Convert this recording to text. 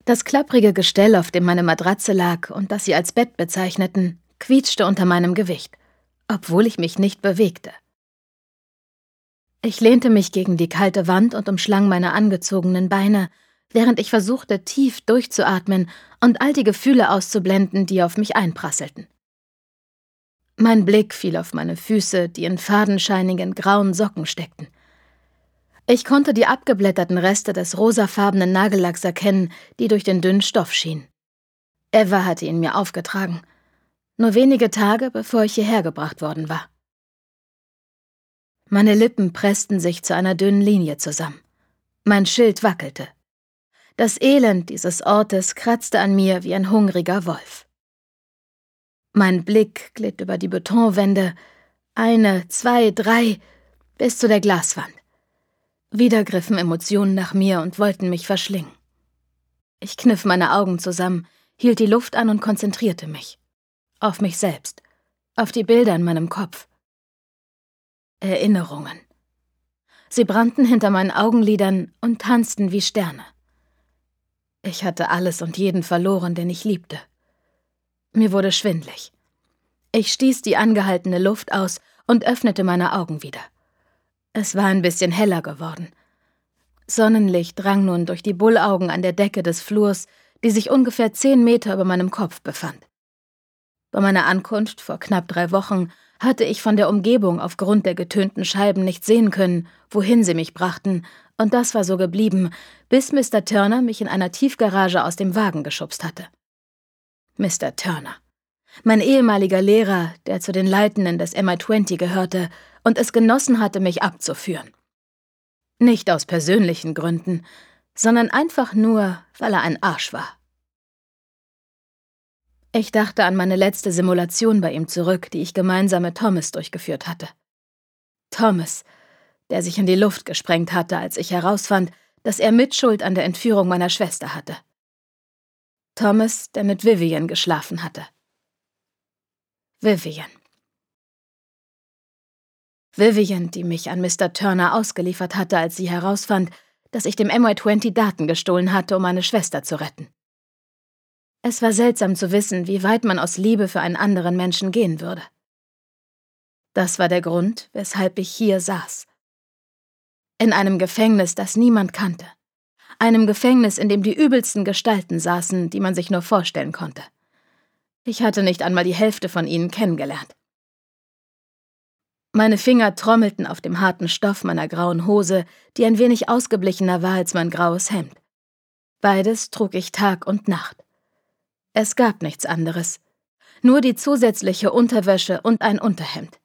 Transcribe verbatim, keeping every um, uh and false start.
Das klapprige Gestell, auf dem meine Matratze lag und das sie als Bett bezeichneten, quietschte unter meinem Gewicht, obwohl ich mich nicht bewegte. Ich lehnte mich gegen die kalte Wand und umschlang meine angezogenen Beine, während ich versuchte, tief durchzuatmen und all die Gefühle auszublenden, die auf mich einprasselten. Mein Blick fiel auf meine Füße, die in fadenscheinigen grauen Socken steckten. Ich konnte die abgeblätterten Reste des rosafarbenen Nagellacks erkennen, die durch den dünnen Stoff schienen. Eva hatte ihn mir aufgetragen, nur wenige Tage, bevor ich hierher gebracht worden war. Meine Lippen pressten sich zu einer dünnen Linie zusammen. Mein Schild wackelte. Das Elend dieses Ortes kratzte an mir wie ein hungriger Wolf. Mein Blick glitt über die Betonwände, eine, zwei, drei, bis zu der Glaswand. Wieder griffen Emotionen nach mir und wollten mich verschlingen. Ich kniff meine Augen zusammen, hielt die Luft an und konzentrierte mich. Auf mich selbst, auf die Bilder in meinem Kopf. Erinnerungen. Sie brannten hinter meinen Augenlidern und tanzten wie Sterne. Ich hatte alles und jeden verloren, den ich liebte. Mir wurde schwindlig. Ich stieß die angehaltene Luft aus und öffnete meine Augen wieder. Es war ein bisschen heller geworden. Sonnenlicht drang nun durch die Bullaugen an der Decke des Flurs, die sich ungefähr zehn Meter über meinem Kopf befand. Bei meiner Ankunft vor knapp drei Wochen hatte ich von der Umgebung aufgrund der getönten Scheiben nicht sehen können, wohin sie mich brachten, und das war so geblieben, bis Mister Turner mich in einer Tiefgarage aus dem Wagen geschubst hatte. Mister Turner. Mein ehemaliger Lehrer, der zu den Leitenden des M I zwanzig gehörte und es genossen hatte, mich abzuführen. Nicht aus persönlichen Gründen, sondern einfach nur, weil er ein Arsch war. Ich dachte an meine letzte Simulation bei ihm zurück, die ich gemeinsam mit Thomas durchgeführt hatte. Thomas, der sich in die Luft gesprengt hatte, als ich herausfand, dass er Mitschuld an der Entführung meiner Schwester hatte. Thomas, der mit Vivian geschlafen hatte. Vivian. Vivian, die mich an Mister Turner ausgeliefert hatte, als sie herausfand, dass ich dem M I zwanzig Daten gestohlen hatte, um meine Schwester zu retten. Es war seltsam zu wissen, wie weit man aus Liebe für einen anderen Menschen gehen würde. Das war der Grund, weshalb ich hier saß. In einem Gefängnis, das niemand kannte. Einem Gefängnis, in dem die übelsten Gestalten saßen, die man sich nur vorstellen konnte. Ich hatte nicht einmal die Hälfte von ihnen kennengelernt. Meine Finger trommelten auf dem harten Stoff meiner grauen Hose, die ein wenig ausgeblichener war als mein graues Hemd. Beides trug ich Tag und Nacht. Es gab nichts anderes. Nur die zusätzliche Unterwäsche und ein Unterhemd.